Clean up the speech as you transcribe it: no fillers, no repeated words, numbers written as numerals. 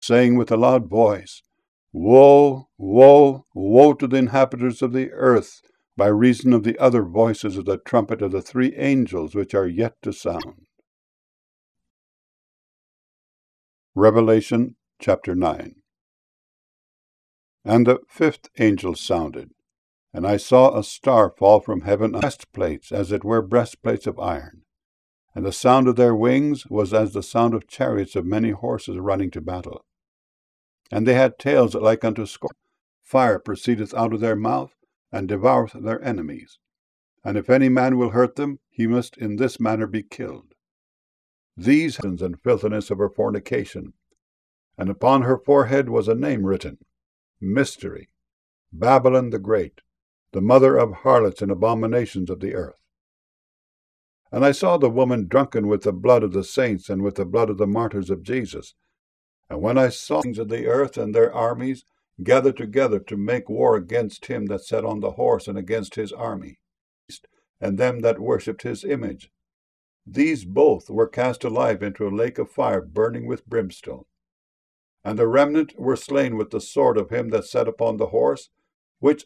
saying with a loud voice, Woe, woe, woe to the inhabitants of the earth, by reason of the other voices of the trumpet of the 3 angels which are yet to sound. Revelation chapter 9. And the 5th angel sounded, and I saw a star fall from heaven on breastplates, as it were breastplates of iron. And the sound of their wings was as the sound of chariots of many horses running to battle. And they had tails like unto scorpions. Fire proceedeth out of their mouth, and devoureth their enemies. And if any man will hurt them, he must in this manner be killed. These sins and filthiness of her fornication. And upon her forehead was a name written, Mystery, Babylon the Great, the mother of harlots and abominations of the earth. And I saw the woman drunken with the blood of the saints and with the blood of the martyrs of Jesus. And when I saw kings of the earth and their armies gathered together to make war against him that sat on the horse and against his army, and them that worshipped his image, these both were cast alive into a lake of fire burning with brimstone. And the remnant were slain with the sword of him that sat upon the horse,